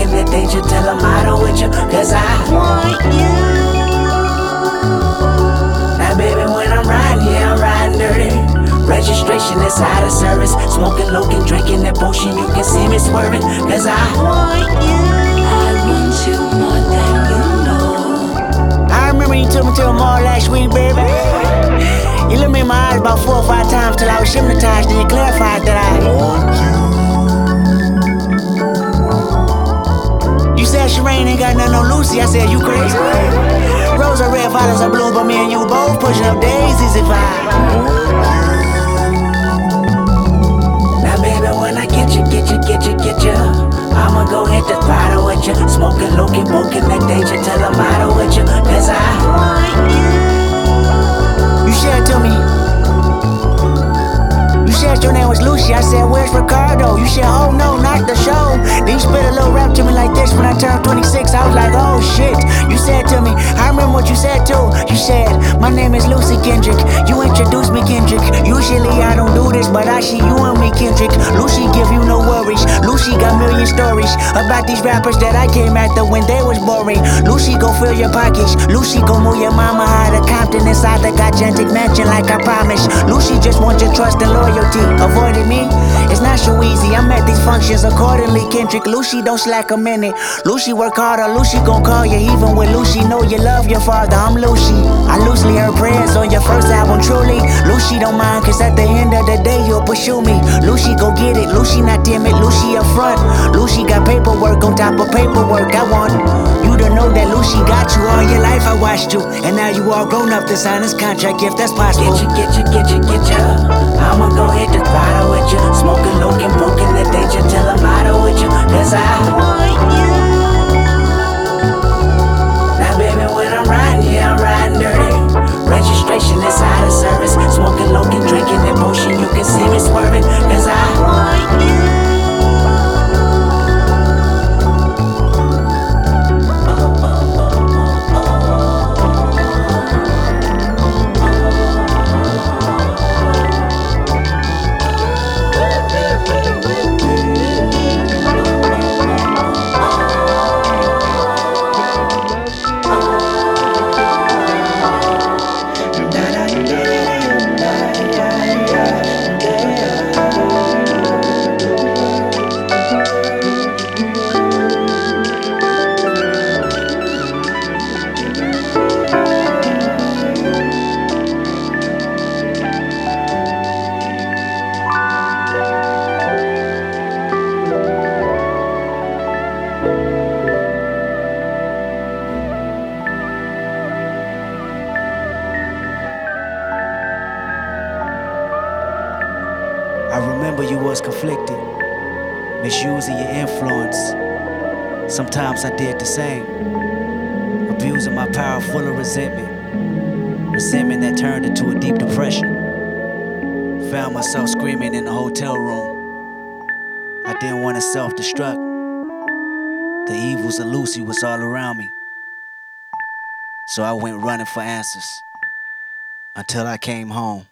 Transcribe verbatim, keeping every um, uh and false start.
poking the danger till I'm out with you. Cause I want you. Now baby, when I'm riding, yeah, I'm riding dirty. Registration is out of service. Smoking lokin', drinking that potion, you can see me swerving. Cause I want you. I want you more than you know. I remember you took me to a mall last week, baby. You looked me in my eyes about four or five times till I was hypnotized, then you clarified that I want you. You said Sherane ain't got nothing on Lucy, I said you crazy. Rose are red, violets are blue, but me and you both pushing up daisies if I now baby, when I get you, get you, get you, get you, I'ma go hit the throttle with you. Smoking, looking, poking that danger till I'm out with you. Cause I want you. You said to me, you said your name was Lucy. I said, where's Ricardo? You said, oh no, not the show. Then you spit a little rap to me like this when I turned twenty-six. I was like, oh shit. You said to me, I remember what you said too. You said, my name is Lucy Kendrick. You introduced me, Kendrick. Usually I don't do this, but I see you and me, Kendrick. Lucy give you no worries. Lucy got million stories about these rappers that I came after when they was boring. Lucy go fill your pockets. Lucy go move your mama out of Compton inside the gigantic mansion like I promised. Lucy just wants your trust and loyalty. Avoiding me, it's not so easy. I'm at these functions accordingly, Kendrick. Lucy don't slack a minute. Lucy work harder. Lucy gon' call you even when Lucy know you love your father. I'm Lucy. I loosely heard prayers on your first album, truly. Lucy don't mind, cause at the end of the day you'll pursue me. Lucy go get it. Lucy not timid. Lucy up front. Lucy got paperwork on top of paperwork. I want you to know that Lucy got you all your life. I watched you, and now you all grown up to sign this contract if that's possible. Get you, get you, get you, get you. I'ma go hit the throttle with you. Smoking, looking, poking the danger till I'm out with you. Cause I want you. Now baby, when I'm riding, yeah, I'm riding dirty. Registration is out of service. Smoking, looking, drinking that potion, you can see me swerving. Cause I want you. I remember you was conflicted, misusing your influence. Sometimes I did the same, abusing my power full of resentment. Resentment that turned into a deep depression. Found myself screaming in the hotel room. I didn't want to self-destruct. The evils of Lucy was all around me. So I went running for answers until I came home.